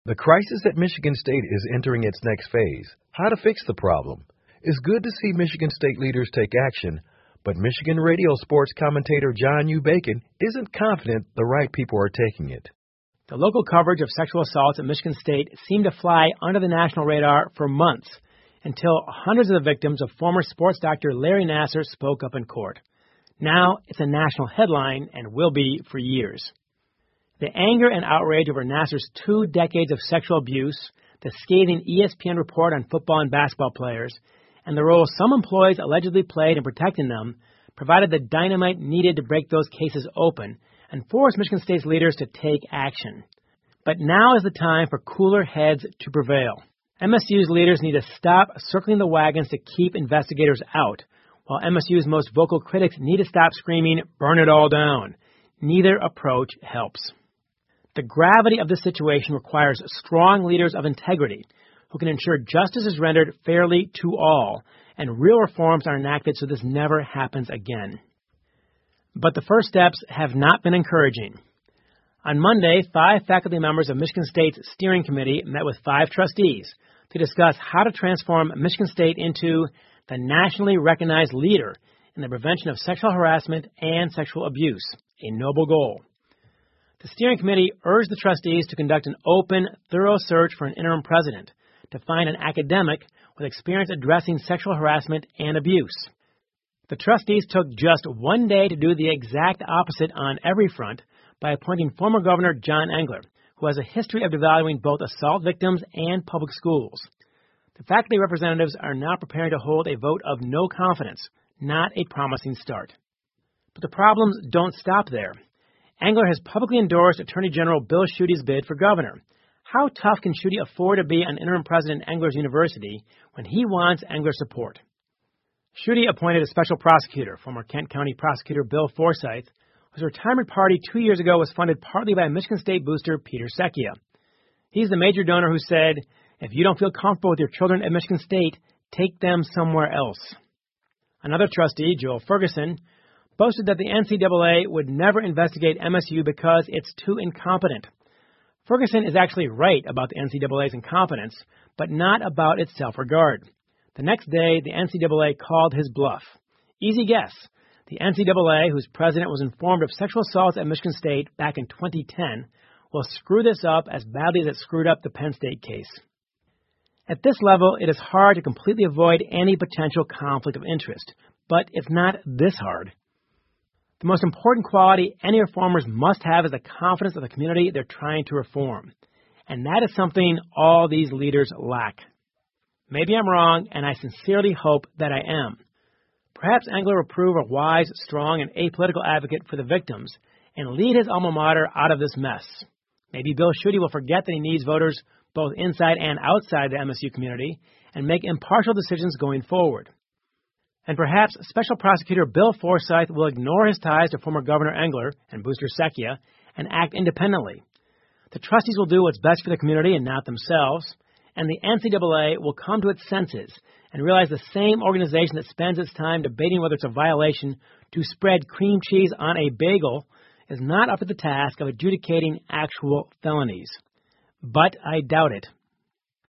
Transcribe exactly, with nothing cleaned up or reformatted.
The crisis at Michigan State is entering its next phase. How to fix the problem? It's good to see Michigan State leaders take action, but Michigan radio sports commentator John U. Bacon isn't confident the right people are taking it. The local coverage of sexual assaults at Michigan State seemed to fly under the national radar for months until hundreds of the victims of former sports doctor Larry Nassar spoke up in court. Now it's a national headline and will be for years. The anger and outrage over Nassar's two decades of sexual abuse, the scathing E S P N report on football and basketball players, and the role some employees allegedly played in protecting them provided the dynamite needed to break those cases open and force Michigan State's leaders to take action. But now is the time for cooler heads to prevail. M S U's leaders need to stop circling the wagons to keep investigators out, while M S U's most vocal critics need to stop screaming, "Burn it all down." Neither approach helps. The gravity of this situation requires strong leaders of integrity who can ensure justice is rendered fairly to all and real reforms are enacted so this never happens again. But the first steps have not been encouraging. On Monday, five faculty members of Michigan State's steering committee met with five trustees to discuss how to transform Michigan State into the nationally recognized leader in the prevention of sexual harassment and sexual abuse, a noble goal. The steering committee urged the trustees to conduct an open, thorough search for an interim president to find an academic with experience addressing sexual harassment and abuse. The trustees took just one day to do the exact opposite on every front by appointing former Governor John Engler, who has a history of devaluing both assault victims and public schools. The faculty representatives are now preparing to hold a vote of no confidence, not a promising start. But the problems don't stop there. Engler has publicly endorsed Attorney General Bill Schutte's bid for governor. How tough can Schuette afford to be on interim president at Engler's University when he wants Engler's support? Schuette appointed a special prosecutor, former Kent County prosecutor Bill Forsyth, whose retirement party two years ago was funded partly by Michigan State booster Peter Secchia. He's the major donor who said, "If you don't feel comfortable with your children at Michigan State, take them somewhere else." Another trustee, Joel Ferguson, boasted that the N C double A would never investigate M S U because it's too incompetent. Ferguson is actually right about the N C double A's incompetence, but not about its self-regard. The next day, the N C double A called his bluff. Easy guess. The N C double A, whose president was informed of sexual assaults at Michigan State back in twenty ten, will screw this up as badly as it screwed up the Penn State case. At this level, it is hard to completely avoid any potential conflict of interest, but it's not this hard. The most important quality any reformers must have is the confidence of the community they're trying to reform. And that is something all these leaders lack. Maybe I'm wrong, and I sincerely hope that I am. Perhaps Engler will prove a wise, strong, and apolitical advocate for the victims and lead his alma mater out of this mess. Maybe Bill Schuette will forget that he needs voters both inside and outside the M S U community and make impartial decisions going forward. And perhaps Special Prosecutor Bill Forsyth will ignore his ties to former Governor Engler and Booster Secchia and act independently. The trustees will do what's best for the community and not themselves, and the N C double A will come to its senses and realize the same organization that spends its time debating whether it's a violation to spread cream cheese on a bagel is not up to the task of adjudicating actual felonies. But I doubt it.